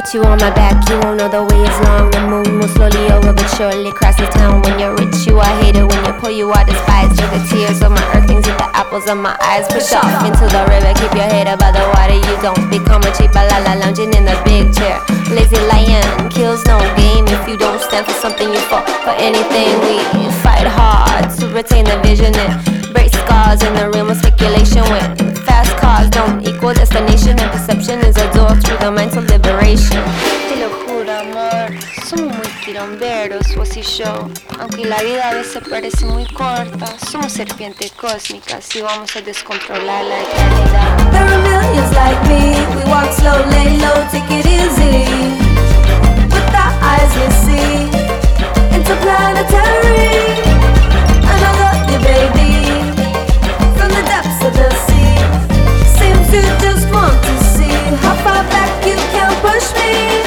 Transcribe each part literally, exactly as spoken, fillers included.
put you on my back, you won't know the way is long. The moon will slowly over but surely cross the town. When you're rich, you are hated. When you pull, you are despised. With the tears of my earthlings hit the apples of my eyes. Push off into the river, keep your head above the water. You don't become a cheap balala lounging in the big chair. Lazy lion kills no game. If you don't stand for something, you fall for anything. We fight hard to retain the vision and break scars in the realm of speculation. When fast cars don't equal destination, and perception is a door through the mental liberation. Te lo juro, amor, somos muy quilomberos, vos y yo. Aunque la vida a veces parece muy corta, somos serpientes cósmicas y vamos a descontrolar la eternidad. There are millions like me. We walk slow, lay low, take it easy. With our eyes we see interplanetary. And I love you, baby, from the depths of the sea. Seems you just want to see how far back you can push me.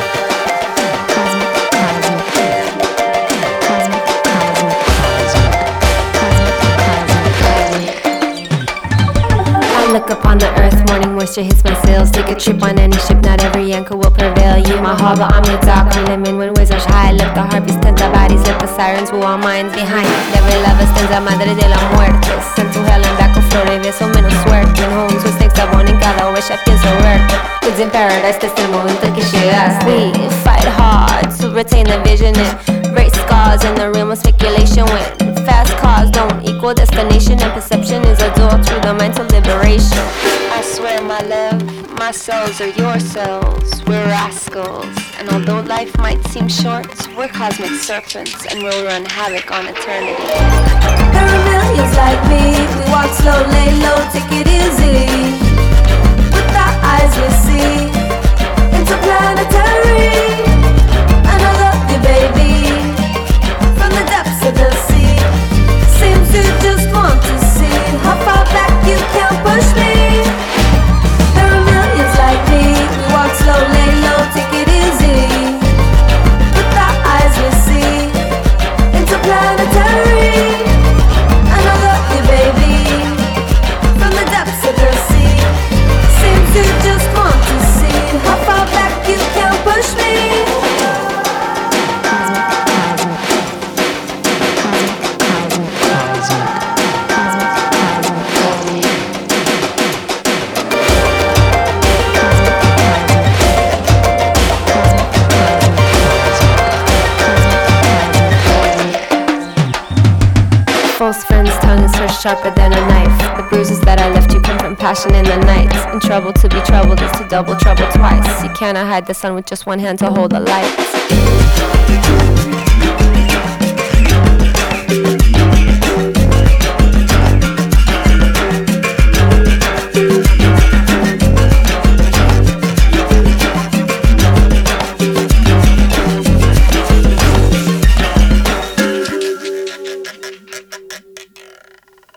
Look upon the earth, morning moisture hits my sails. Take a trip on any ship, not every anchor will prevail. You my harbor, I'm your dock. We lemon when waves rush high. Let the harpies tend our bodies, let the sirens woo our minds behind. Never love us, tenza madre de la muerte. Sent to hell and back a flore, beso menos suerte. En homes with snakes sabón en cada huella pienso verte. Kids in paradise, desde el momento que llegaste. We fight hard to retain the vision and break scars in the realm of speculation. When fast cars don't equal destination, and perception is a door through the mental liberation. I swear, my love, my cells are your cells. We're rascals, and although life might seem short, we're cosmic serpents, and we'll run havoc on eternity. There are millions like me. We walk slow, lay low, take it easy. With our eyes we see interplanetary. And I love you, baby, from the depths of the sea. Seems you just want to see how far back you can push me. There are millions like me. We walk slow, lay low, take it easy. With our eyes we see interplanetary. And I love you, baby, from the depths of the sea. Seems you just want to see how far back you can push me. False friend's tongue is so sharper than a knife. The bruises that I left you come from passion in the night. In trouble to be troubled is to double trouble twice. You cannot hide the sun with just one hand to hold the light.